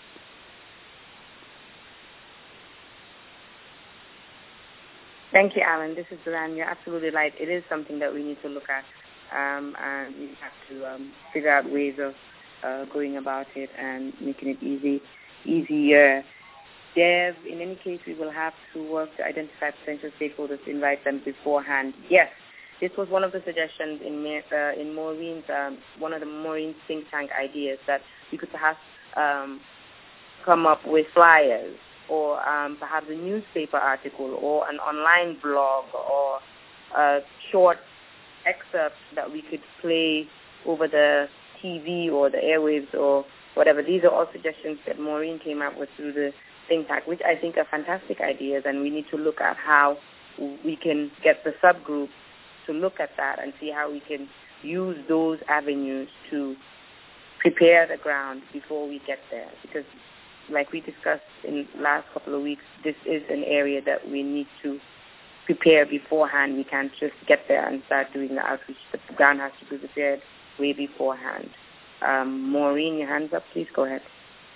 Thank you, Alan. This is Duran. You're absolutely right. It is something that we need to look at, um, and we have to um, figure out ways of uh, going about it and making it easy, easier. Dev, in any case, we will have to work to identify potential stakeholders to invite them beforehand. Yes, this was one of the suggestions in uh, in Maureen's, um, one of the Maureen's think tank ideas, that we could perhaps um, come up with flyers, or um, perhaps a newspaper article, or an online blog, or a short excerpt that we could play over the T V or the airwaves or whatever. These are all suggestions that Maureen came up with through the think tank, which I think are fantastic ideas, and we need to look at how we can get the subgroup to look at that and see how we can use those avenues to prepare the ground before we get there. Because like we discussed in the last couple of weeks, this is an area that we need to prepare beforehand. We can't just get there and start doing the outreach. The ground has to be prepared way beforehand. Um, Maureen, your hand's up. Please go ahead.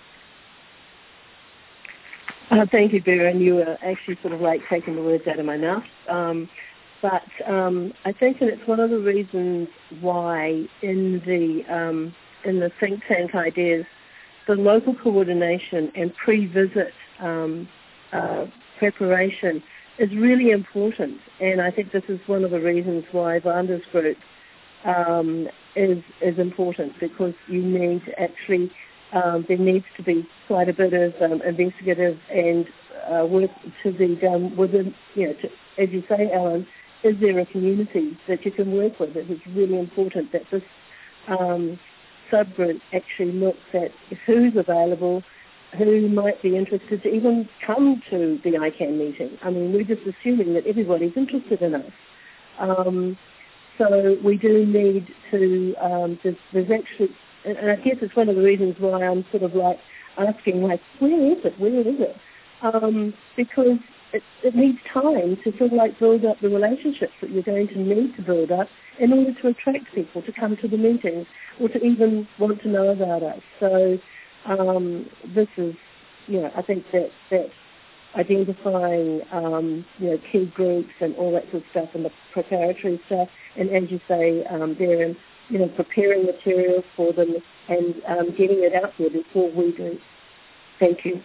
Uh, thank you, Vera, and you were actually sort of like taking the words out of my mouth. Um, but um, I think that it's one of the reasons why in the um, in the think tank ideas, the local coordination and pre-visit um, uh, preparation is really important. And I think this is one of the reasons why Vanda's group um, is is important, because you need to actually, um, there needs to be quite a bit of um, investigative and uh, work to be done within, you know, to, as you say, Alan, is there a community that you can work with? It is really important that this um, subgroup actually looks at who's available, who might be interested to even come to the I CANN meeting. I mean, we're just assuming that everybody's interested in us. Um, so we do need to, um, there's, there's actually, and I guess it's one of the reasons why I'm sort of like asking, like, where is it? Where is it? Um, because it, it needs time to sort of like build up the relationships that you're going to need to build up in order to attract people to come to the meetings or to even want to know about us. So um, this is, you know, I think that, that identifying, um, you know, key groups and all that sort of stuff and the preparatory stuff. And as you say, um, they're, you know, preparing materials for them and um, getting it out there before we do. Thank you.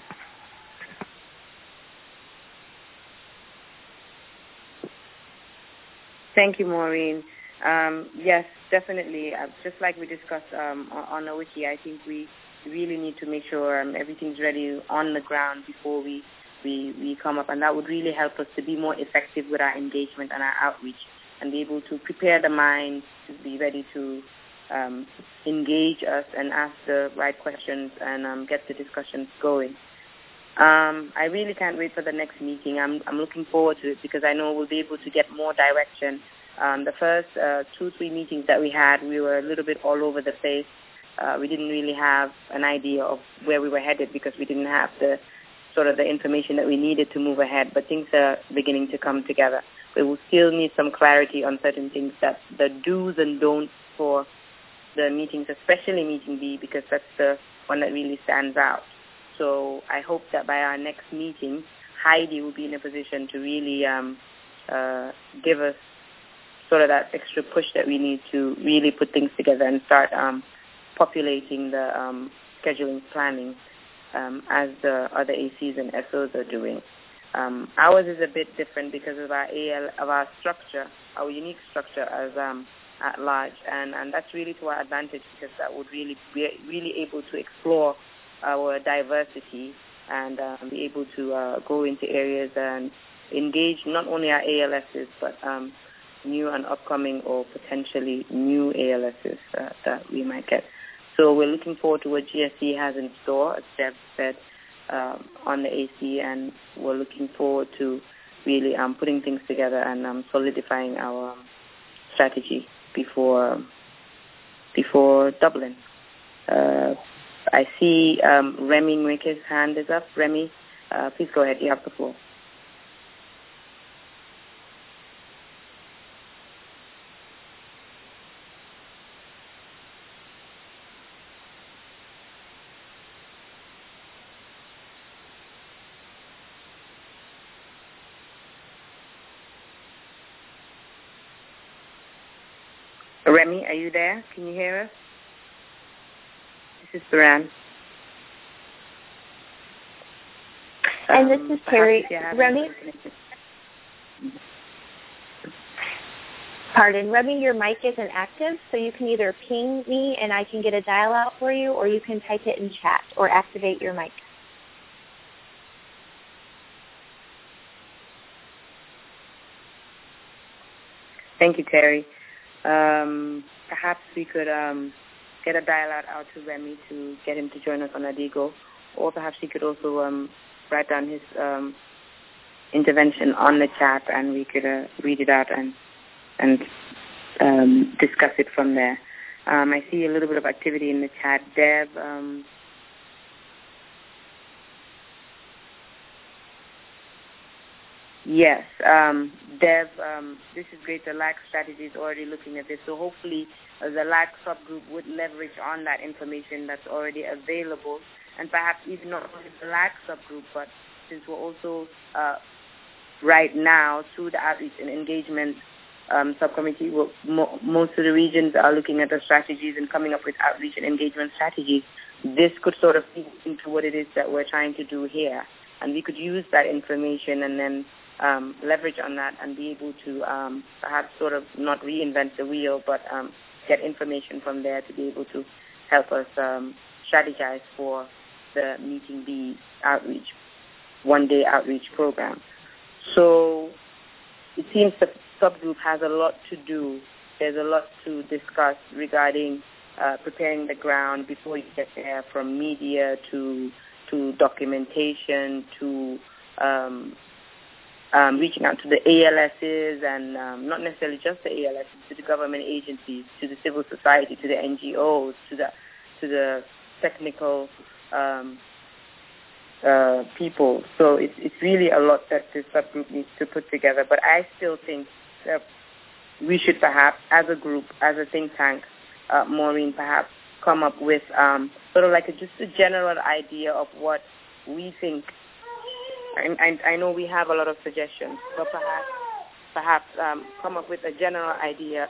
Thank you, Maureen. Um, yes, definitely. Uh, just like we discussed um, on the wiki, I think we really need to make sure um, everything's ready on the ground before we, we, we come up, and that would really help us to be more effective with our engagement and our outreach and be able to prepare the mind to be ready to um, engage us and ask the right questions and um, get the discussions going. Um, I really can't wait for the next meeting. I'm, I'm looking forward to it because I know we'll be able to get more direction. Um, the first uh, two, three meetings that we had, we were a little bit all over the place. Uh, we didn't really have an idea of where we were headed because we didn't have the sort of the information that we needed to move ahead. But things are beginning to come together. We will still need some clarity on certain things, that the do's and don'ts for the meetings, especially meeting B, because that's the one that really stands out. So I hope that by our next meeting, Heidi will be in a position to really um, uh, give us sort of that extra push that we need to really put things together and start um, populating the um, scheduling planning um, as the other A Cs and S Os are doing. Um, ours is a bit different because of our A L, of our structure, our unique structure as um, at large, and, and that's really to our advantage because that would really be really able to explore our diversity and uh, be able to uh, go into areas and engage not only our A L Ss but um, new and upcoming or potentially new A L Ss uh, that we might get. So we're looking forward to what G S C has in store, as Deb said, um, on the A C, and we're looking forward to really um, putting things together and um, solidifying our um, strategy before um, before Dublin. Uh, I see um, Remy Nwike's hand is up. Remy, uh, please go ahead. You have the floor. Remy, are you there? Can you hear us? This is Saran. And this is Terry. Remy? Pardon, Remy, your mic isn't active, so you can either ping me and I can get a dial out for you, or you can type it in chat or activate your mic. Thank you, Terry. Um, perhaps we could um, get a dial out, out to Remy to get him to join us on Adigo, or perhaps he could also um, write down his um, intervention on the chat and we could uh, read it out and and um, discuss it from there. Um, I see a little bit of activity in the chat. Deb, um, yes, um, Deb, um, this is great. The L A C strategy is already looking at this. So hopefully uh, the L A C subgroup would leverage on that information that's already available, and perhaps even not only the L A C subgroup, but since we're also uh, right now through the outreach and engagement um, subcommittee, we're, mo- most of the regions are looking at the strategies and coming up with outreach and engagement strategies. This could sort of feed into what it is that we're trying to do here. And we could use that information and then um, leverage on that and be able to um, perhaps sort of not reinvent the wheel, but um, get information from there to be able to help us um, strategize for the Meeting B outreach, one-day outreach program. So it seems the subgroup has a lot to do. There's a lot to discuss regarding uh, preparing the ground before you get there, from media to to documentation, to um, um, reaching out to the A L Ss and um, not necessarily just the A L Ss, to the government agencies, to the civil society, to the N G Os, to the to the technical um, uh, people. So it's it's really a lot that this subgroup needs to put together. But I still think that we should perhaps, as a group, as a think tank, uh, Maureen, perhaps come up with um, sort of like a, just a general idea of what we think I, I, I know we have a lot of suggestions, but perhaps, perhaps um, come up with a general idea.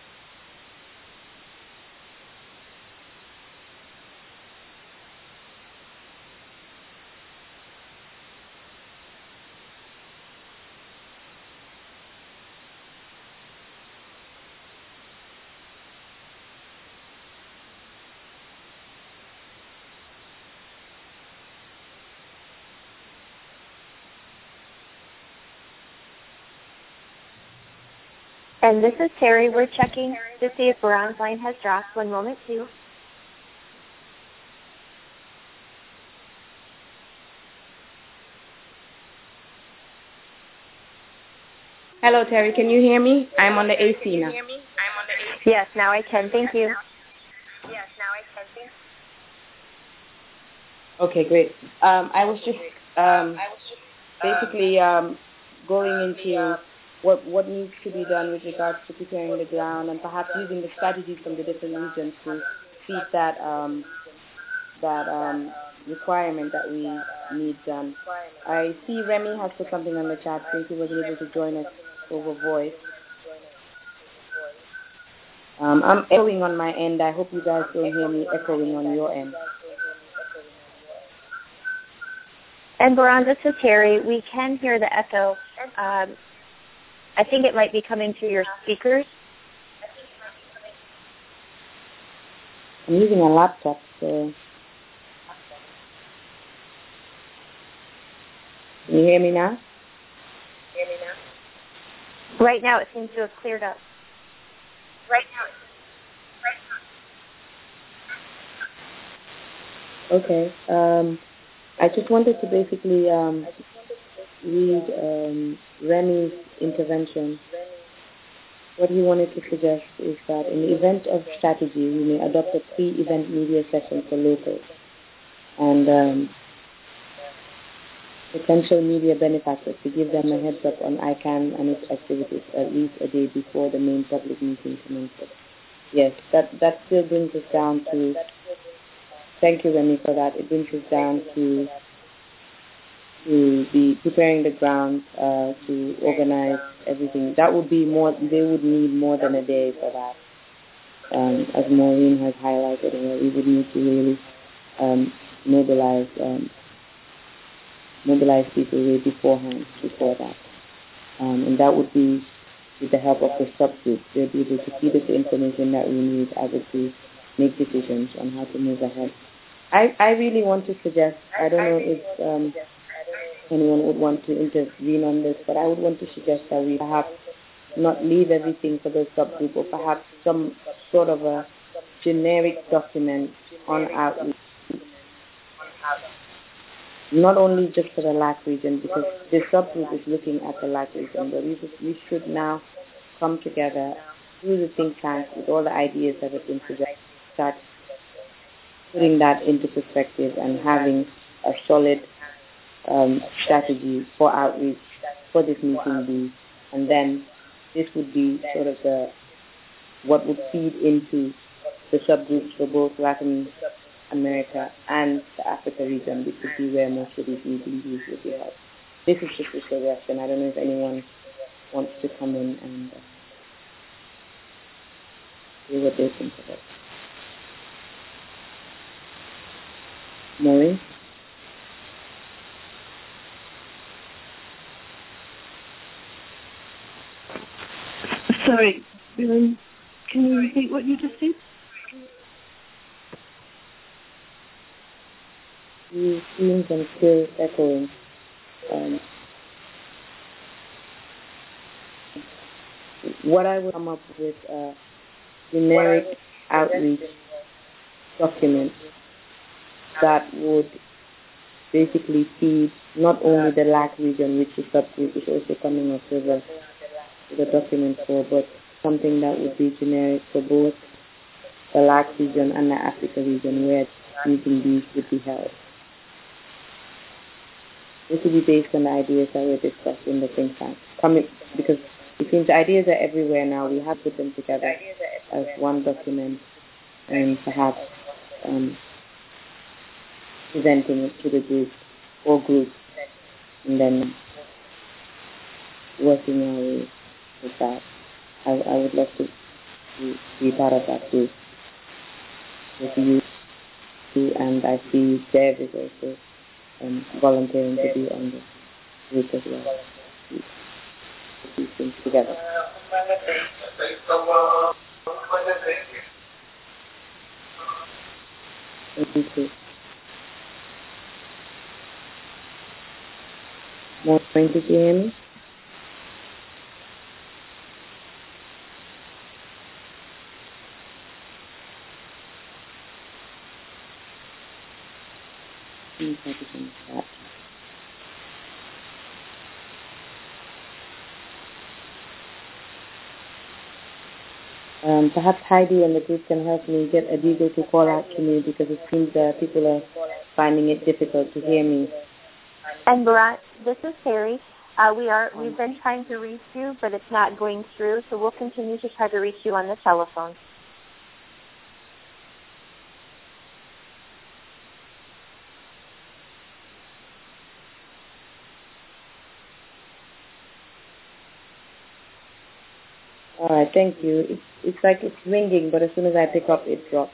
And this is Terry. We're checking to see if Baran's line has dropped. One moment, too. Hello, Terry. Can you hear me? I'm on the A C now. Yes, now I can. Thank you. Yes, now I can. Thank you. Okay, great. Um, I was just um, basically um, going into what what needs to be done with regards to preparing the ground and perhaps using the strategies from the different regions to feed that um, that um, requirement that we need done. I see Remy has put something on the chat since he wasn't able to join us over voice. Um, I'm echoing on my end. I hope you guys don't hear me echoing on your end. And Baran, this is Terry. We can hear the echo. Um, I think it might be coming through your speakers. I'm using a laptop, so can you hear me now? Hear me now? Right now, it seems to have cleared up. Right now. Okay. Um, I just wanted to basically um, read um, Remy's intervention. What he wanted to suggest is that in the event of strategy, we may adopt a pre-event media session for locals and um, potential media benefactors to give them a heads up on I CANN and its activities at least a day before the main public meeting commences. Yes, that, that still brings us down to, thank you Remy for that, it brings us down to to be preparing the ground, uh, to organize everything. That would be more, they would need more than a day for that. Um, as Maureen has highlighted, uh, we would need to really um, mobilize um, mobilize people way beforehand, before that. Um, and that would be with the help of the subgroup. They'll be able to feed us the information that we need able to make decisions on how to move ahead. I, I really want to suggest, I don't know if um, anyone would want to intervene on this, but I would want to suggest that we perhaps not leave everything for the subgroup, or perhaps some sort of a generic document on outreach, not only just for the L A C region, because this subgroup is looking at the L A C region, but we, just, we should now come together through the think tank with all the ideas that have been suggested, start putting that into perspective and having a solid Um, strategy for outreach for this meeting be, and then this would be sort of the what would feed into the subgroups for both Latin America and the Africa region, which would be where most of these meetings would be held. This is just a suggestion. I don't know if anyone wants to come in and uh, see what they think of it. Maureen? Sorry, um, can you repeat what you just said? You seem I'm still echoing. Um, what I would come up with a generic outreach document that would basically feed not only the L A C region, which the subgroup is also coming up with a the document for, but something that would be generic for both the L A C region and the Africa region where meeting these would be held. This would be based on the ideas that were discussed in the think tank. Coming, because it seems the ideas are everywhere now. We have put them together as one document and perhaps um, presenting it to the group or groups and then working our way with that. I, I would love to, to be part of that group with you, and I see Dev is also um, volunteering to be on the group as well. These things together. Thank you. More trying to hear me? Um, perhaps Heidi and the group can help me get Adigo to call out to me, because it seems that people are finding it difficult to hear me. And Barat, this is Terry. Uh, we are we've been trying to reach you, but it's not going through. So we'll continue to try to reach you on the telephone. All right, thank you. It's, it's like it's ringing, but as soon as I pick up, it drops.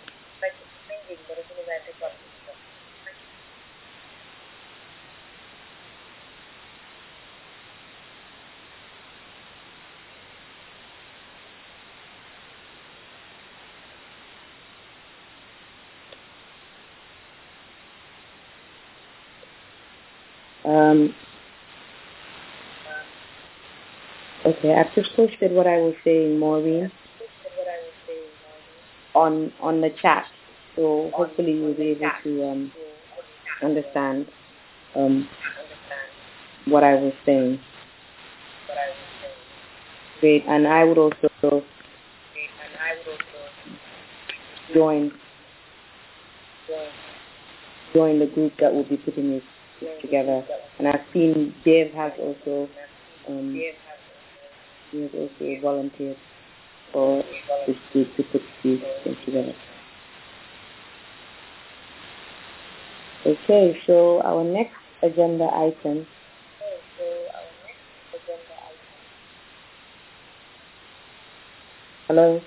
Um, okay, I've just posted what I was saying, Maureen, on on the chat. So hopefully you'll be able to um, understand um, what I was saying. Great, and I would also join join the group that will be putting this together. And I've seen Dave has also um, he has also volunteered for this group to put these things together. Okay, so our next agenda item. Hello?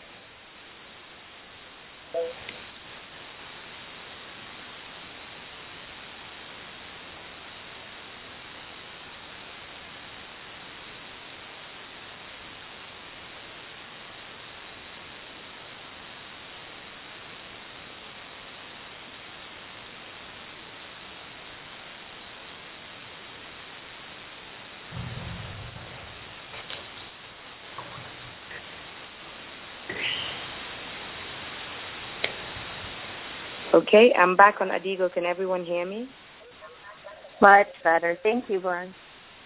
Okay, I'm back on Adigo. Can everyone hear me? Much better. Thank you, Lauren.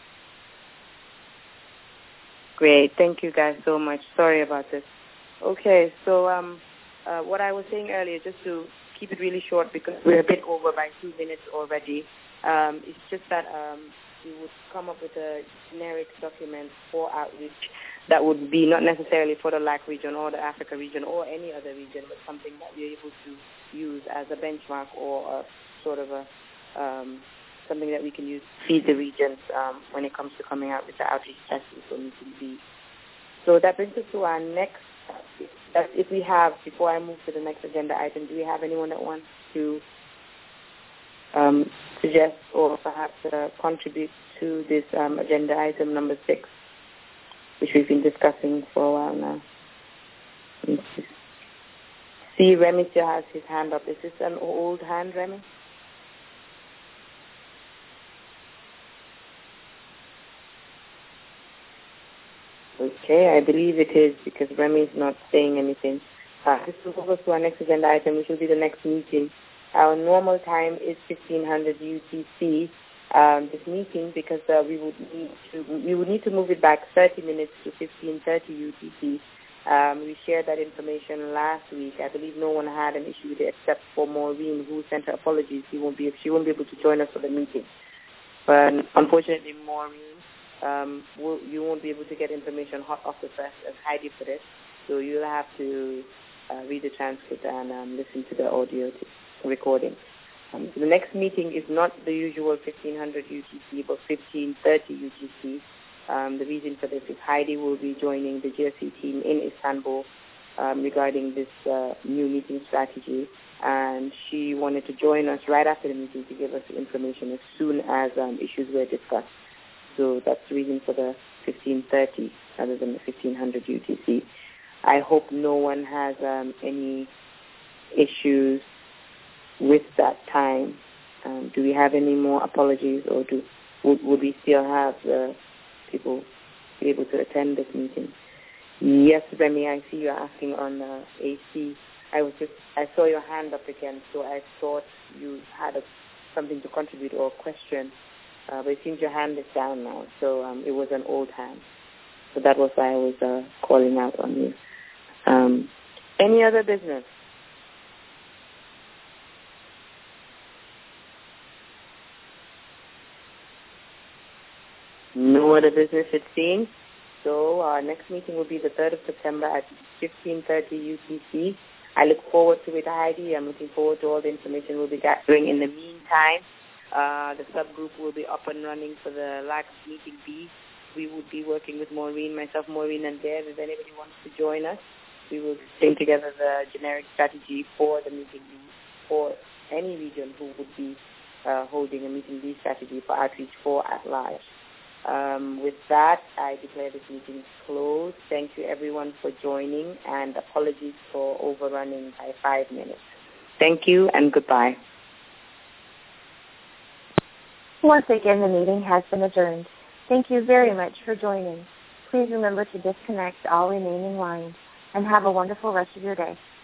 Great. Thank you guys so much. Sorry about this. Okay, so um, uh, what I was saying earlier, just to keep it really short because we're a bit over by two minutes already, um, it's just that um, we would come up with a generic document for outreach that would be not necessarily for the L A C region or the Africa region or any other region, but something that we're able to use as a benchmark or a sort of a um, something that we can use to feed the regions um, when it comes to coming out with the outreach strategy for meeting B. So that brings us to our next, if, if we have, before I move to the next agenda item, do we have anyone that wants to um, suggest or perhaps uh, contribute to this um, agenda item number six, which we've been discussing for a while now? See, Remy still has his hand up. Is this an old hand, Remy? Okay, I believe it is because Remy is not saying anything. Uh, this will move us to our next agenda item, which will be the next meeting. Our normal time is fifteen hundred U T C. Um, this meeting, because uh, we would need to we would need to move it back thirty minutes to fifteen thirty U T C. Um, we shared that information last week. I believe no one had an issue with it except for Maureen, who sent her apologies. She won't be she won't be able to join us for the meeting. But unfortunately, Maureen, um, will, you won't be able to get information hot off the press, as Heidi put it. So you'll have to uh, read the transcript and um, listen to the audio recording. Um, so the next meeting is not the usual fifteen hundred U T C, but fifteen thirty U T C. Um, the reason for this is Heidi will be joining the G R C team in Istanbul um, regarding this uh, new meeting strategy, and she wanted to join us right after the meeting to give us information as soon as um, issues were discussed. So that's the reason for the fifteen thirty rather than the fifteen hundred U T C. I hope no one has um, any issues with that time. Um, do we have any more apologies, or do would, would we still have uh, people be able to attend this meeting? Yes, Remy, I see you're asking on uh, A C. I was just I saw your hand up again, so I thought you had a, something to contribute or a question, uh, but it seems your hand is down now. So um, it was an old hand, so that was why I was uh, calling out on you. Um, any other business? No other business, it seems. So our next meeting will be the third of September at fifteen thirty U T C. I look forward to it, Heidi. I'm looking forward to all the information we'll be gathering. In the meantime, uh, the subgroup will be up and running for the L A C meeting B. We would be working with Maureen, myself, Maureen, and Dave. If anybody wants to join us, we will bring together the generic strategy for the meeting B for any region who would be uh, holding a meeting B strategy for outreach for at large. Um, with that, I declare this meeting closed. Thank you, everyone, for joining, and apologies for overrunning by five minutes. Thank you, and goodbye. Once again, the meeting has been adjourned. Thank you very much for joining. Please remember to disconnect all remaining lines, and have a wonderful rest of your day.